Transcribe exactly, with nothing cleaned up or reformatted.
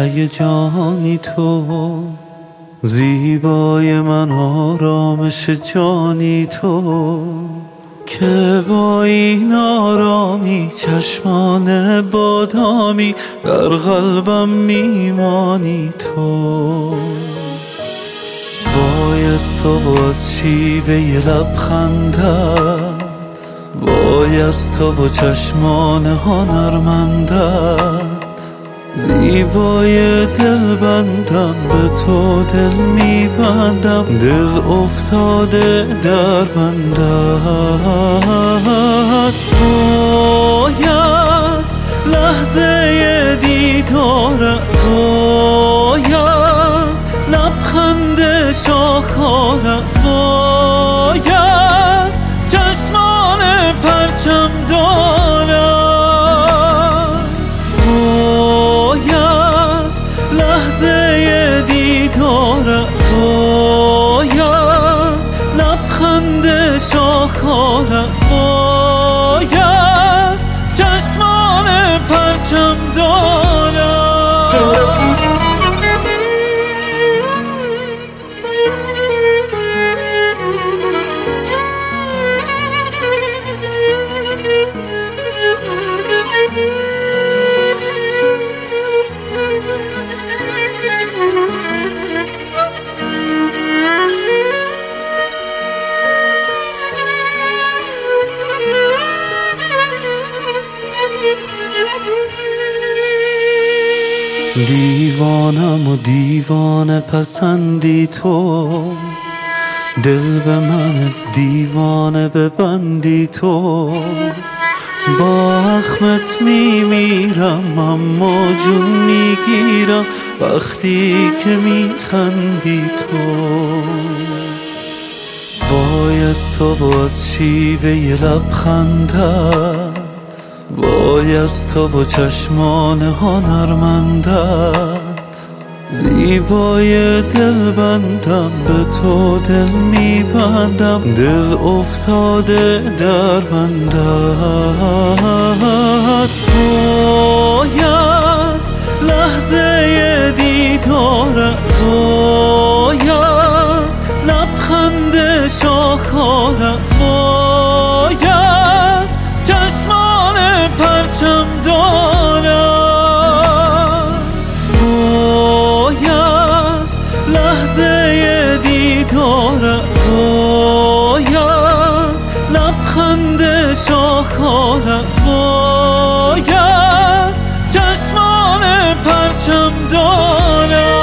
هیجای جانی تو، زیبای من آرامش جانی تو، که با این آرامی چشمان بادامی بر قلبم میمانی تو. وای از تو و از شیوه لبخندت، وای از تو و چشمان هنرمندت، زیبای دل بندم به تو دل میبندم، دل افتاده در بندت. وای از لحظه دیدارت، وای از لبخند شاخارت، وای از چشمان پرچم دارت، وای از لحظه دیدارت، وای از لبخند شاخارت، وای از چشمان پرچم دارت. دیوانم و دیوانه پسندی تو، دل به من دیوانه ببندی تو. با اخمت میمیرم اما جون میگیرم وقتی که میخندی تو. وای از تو و از شیوه لبخندت، وای از تو و چشمان هنرمندت، زیبای دل بندم به تو دل میبندم، دل افتاده در بندت. وای از لحظه دیدارت، وای از لبخند شاخارت، وای از چشمان پرچم دارت، وای از لحظه دیدارت، وای از لبخند شاخارت، وای از چشمان پرچم دارت.